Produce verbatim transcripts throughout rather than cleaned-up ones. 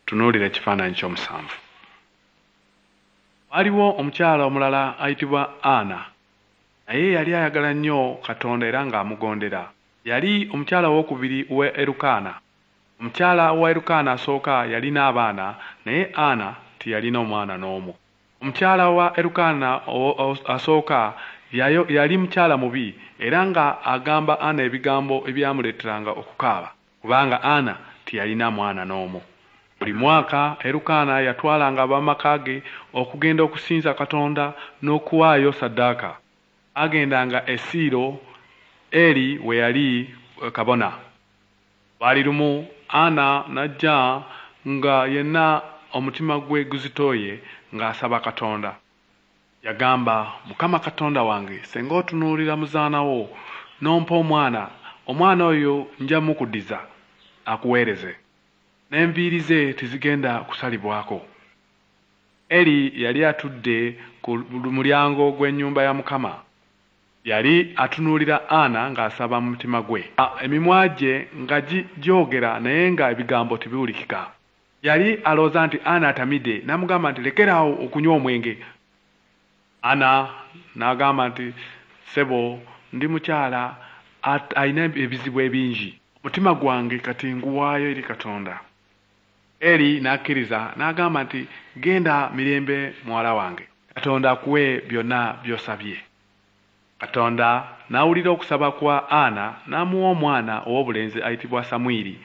tunuulira ekifaananyi ky'omusanvu. Waliwo omukyala omulala ayitibwa Ana, naye yali ayagala nnyo Katonda era ng'amugondera. Yali omukyala owookubiri we Erukaana. Omukyala wa Erukaana asooka yalina abaana, naye Ana teyalina omwana n'omu. Omukyala wa Erukaana asooka yali mukyala mubi era nga agamba Ana ebigambo ebyamuleeteranga okukaaba, kubanga Ana teyalina mwana n'omu. Buli mwaka Erukaana yatwalanga ab'amaka ge okugenda okusinza Katonda n'okuwaayo ssaddaaka. Agendanga e Siiro eri we yali kabona. Lwali lumu Ana n'ajja nga yenna omutima gwe guzitooye ng'asaba Katonda. Yagamba, Mukama Katonda wange, singa otunuulira muzaana wo n'ompa omwana, omwana oyo nja mukuddiza akuweereze, n'enviiri ze tezigenda kusalibwako. Eri yali atudde ku mulyango gw'ennyumba ya Mukama. Yali atunuulira Ana ng'asaba mu mutima gwe, emimwa gye nga gyogera naye nga ebigambo tebiwulikika. Yali alowooza nti Ana atamidde, n'amugamba nti lekeraawo okunywa omwenge. Ana n'agamba nti ssebo, ndi mukyala alina ebizibu ebingi, omutima gwange kati nguwaayo eri Katonda. Eri n'akkiriza n'agamba nti genda mirembe muwala wange, Katonda akuwe byonna by'osabye. Katonda n'awulira okusaba kwa Ana n'amuwa omwana ow'obulenzi ayitibwa Samwiri.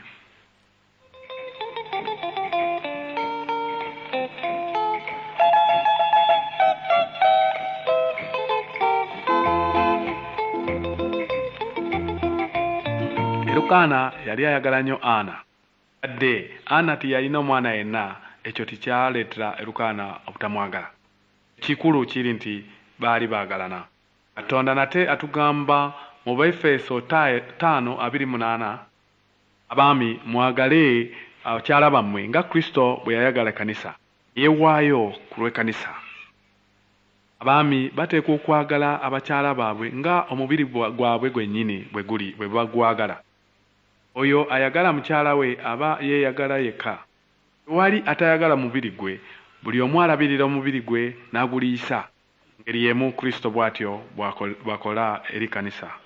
Erukaana yali ayagala nnyo Ana. Adde Ana teyalina omwana yenna, ekyo tekyaleetera Erukaana obutamwagala. Ekikulu kiri nti baali baagalana. Katonda nate atugamba mu Baefeso ttaano abiri munaana, abaami mwagale abakyala bammwe nga Kristo bwe yayagala Ekkanisa, yeewaayo ku lw'Ekkanisa. Abaami bateekwa okwagala abakyala baabwe nga omubiri gwabwe gwennyini bwe guli bwe bagwagala. Oyo ayagala mukyala we aba yeeyagala yekka. Tewali atayagala mubiri gwe, buli omu alabirira omubiri gwe n'aguliisa. Ngeri y'emu Kristo bw'atyo bw'akola eri Kkanisa.